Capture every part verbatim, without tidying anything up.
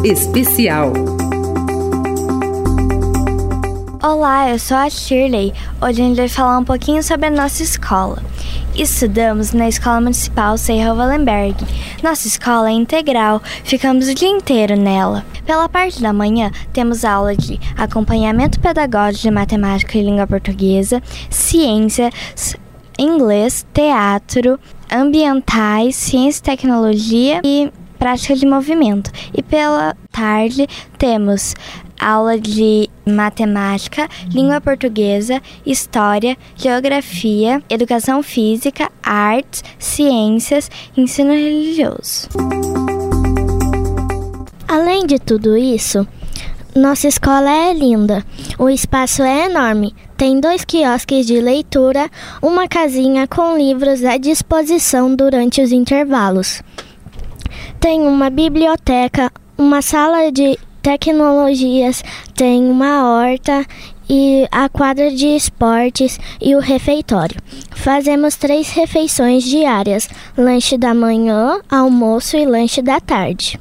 Especial. Olá, eu sou a Shirley. Hoje a gente vai falar um pouquinho sobre a nossa escola. Estudamos na Escola Municipal Serra Wallenberg. Nossa escola é integral, ficamos o dia inteiro nela. Pela parte da manhã, temos aula de acompanhamento pedagógico de matemática e língua portuguesa, ciências, inglês, teatro, ambientais, ciência e tecnologia e prática de movimento. E pela tarde, temos aula de matemática, língua portuguesa, história, geografia, educação física, artes, ciências, ensino religioso. Além de tudo isso, nossa escola é linda. O espaço é enorme. Tem dois quiosques de leitura, uma casinha com livros à disposição durante os intervalos. Tem uma biblioteca, uma sala de tecnologias, tem uma horta e a quadra de esportes e o refeitório. Fazemos três refeições diárias: lanche da manhã, almoço e lanche da tarde.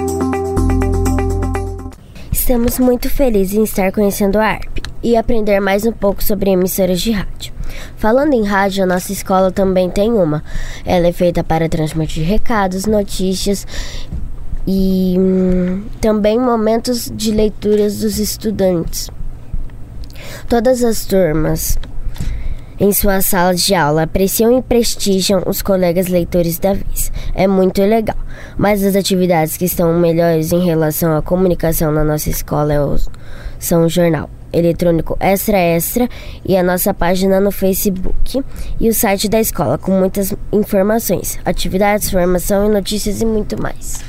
Estamos muito felizes em estar conhecendo a A R P e aprender mais um pouco sobre emissoras de rádio. Falando em rádio, a nossa escola também tem uma. Ela é feita para transmitir recados, notícias e hum, também momentos de leituras dos estudantes. Todas as turmas em suas salas de aula apreciam e prestigiam os colegas leitores da vez. É muito legal. Mas as atividades que estão melhores em relação à comunicação na nossa escola é o, são o jornal eletrônico Extra Extra e a nossa página no Facebook e o site da escola com muitas informações, atividades, formação e notícias e muito mais.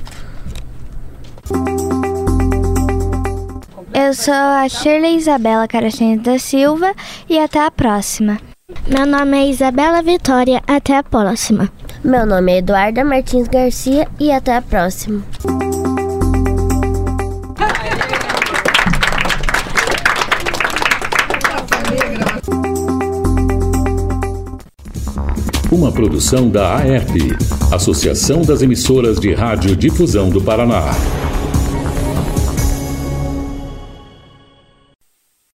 Eu sou a Shirley Isabela Caracene da Silva e até a próxima. Meu nome é Isabela Vitória, até a próxima. Meu nome é Eduarda Martins Garcia e até a próxima. Uma produção da A E R P, Associação das Emissoras de Rádio Difusão do Paraná.